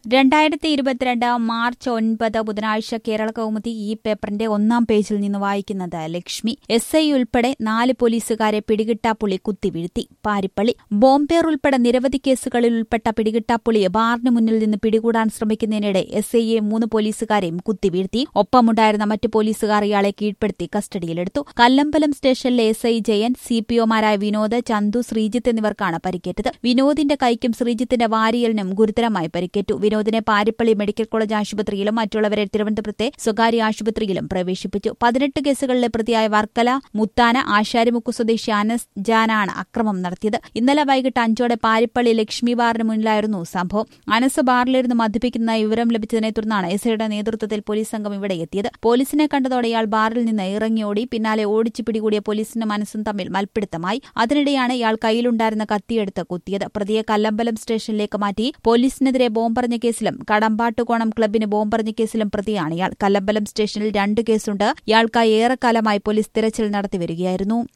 2022 March 9 ബുധനാഴ്ച കേരള കൗമുദി ഈ പേപ്പറിന്റെ ഒന്നാം പേജിൽ നിന്ന് വായിക്കുന്നത് ലക്ഷ്മി. SI ഉൾപ്പെടെ 4 പോലീസുകാരെ പിടികിട്ടാപ്പുള്ളി കുത്തിവീഴ്ത്തി. പാരിപ്പള്ളി. ബോംബേർ ഉൾപ്പെടെ നിരവധി കേസുകളിൽ ഉൾപ്പെട്ട പിടികിട്ടാപ്പുള്ളിയെ ബാറിന് മുന്നിൽ നിന്ന് പിടികൂടാൻ ശ്രമിക്കുന്നതിനിടെ SIയെ 3 പോലീസുകാരെയും കുത്തിവീഴ്ത്തി. ഒപ്പമുണ്ടായിരുന്ന മറ്റ് പോലീസുകാർ ഇയാളെ കീഴ്പ്പെടുത്തി കസ്റ്റഡിയിലെടുത്തു. കല്ലമ്പലം സ്റ്റേഷനിലെ SI ജയൻ, CPOമാരായ വിനോദ്, ചന്തു, ശ്രീജിത്ത് എന്നിവർക്കാണ് പരിക്കേറ്റത്. വിനോദിന്റെ കൈക്കും ശ്രീജിത്തിന്റെ വാരിയലിനും ഗുരുതരമായി പരിക്കേറ്റു. വിനോദിനെ പാരിപ്പള്ളി മെഡിക്കൽ കോളേജ് ആശുപത്രിയിലും മറ്റുള്ളവരെ തിരുവനന്തപുരത്തെ സ്വകാര്യ ആശുപത്രിയിലും പ്രവേശിപ്പിച്ചു. 18 കേസുകളിലെ പ്രതിയായ വർക്കല മുത്താന ആശാരിമുക്ക് സ്വദേശി അനസ് ജാനാണ് അക്രമം നടത്തിയത്. ഇന്നലെ വൈകിട്ട് 5 പാരിപ്പള്ളി ലക്ഷ്മി ബാറിന് മുന്നിലായിരുന്നു സംഭവം. അനസ് ബാറിലിരുന്ന് മദ്യപിക്കുന്നതായി വിവരം ലഭിച്ചതിനെ തുടർന്നാണ് SIയുടെ നേതൃത്വത്തിൽ പോലീസ് സംഘം ഇവിടെ എത്തിയത്. പോലീസിനെ കണ്ടതോടെ ഇയാൾ ബാറിൽ നിന്ന് ഇറങ്ങിയോടി. പിന്നാലെ ഓടിച്ചു പിടികൂടിയ പോലീസിന്റെ മനസ്സും തമ്മിൽ മൽപ്പിടുത്തമായി. അതിനിടെയാണ് ഇയാൾ കയ്യിലുണ്ടായിരുന്ന കത്തിയെടുത്ത് കുത്തിയത്. പ്രതിയെ കല്ലമ്പലം സ്റ്റേഷനിലേക്ക് മാറ്റി. പോലീസിനെതിരെ ബോംബെറിഞ്ഞ കേസിലും കടമ്പാട്ടുകോണം ക്ലബിന് ബോംബെറിഞ്ഞ കേസിലും പ്രതിയാണ് ഇയാൾ. കല്ലമ്പലം സ്റ്റേഷനിൽ 2 കേസുണ്ട്. ഇയാൾക്കായി ഏറെക്കാലമായി പോലീസ് തിരച്ചിൽ നടത്തിവരികയായിരുന്നു.